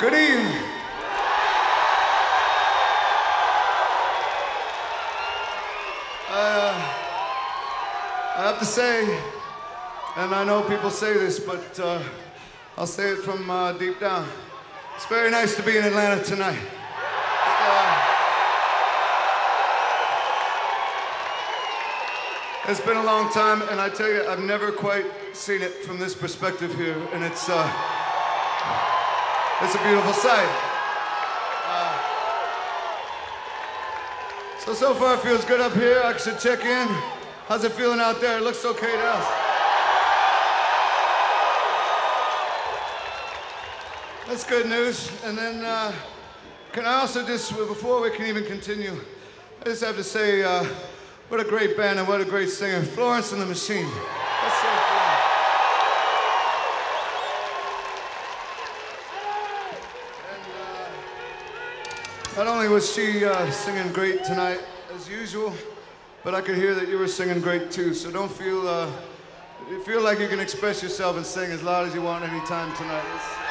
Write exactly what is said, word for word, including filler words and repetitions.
Good evening. Uh, I have to say, and I know people say this, but uh, I'll say it from uh, deep down. It's very nice to be in Atlanta tonight. Uh, it's been a long time, and I tell you, I've never quite seen it from this perspective here, and it's uh, it's a beautiful sight. Uh, so, so far it feels good up here. I should check in. How's it feeling out there? It looks okay to us. That's good news. And then, uh, can I also just, before we can even continue, I just have to say, uh, what a great band and what a great singer. Florence and the Machine. That's so cool. And uh, not only was she uh, singing great tonight, as usual, but I could hear that you were singing great too. So don't feel, uh, you feel like you can express yourself and sing as loud as you want anytime tonight. It's,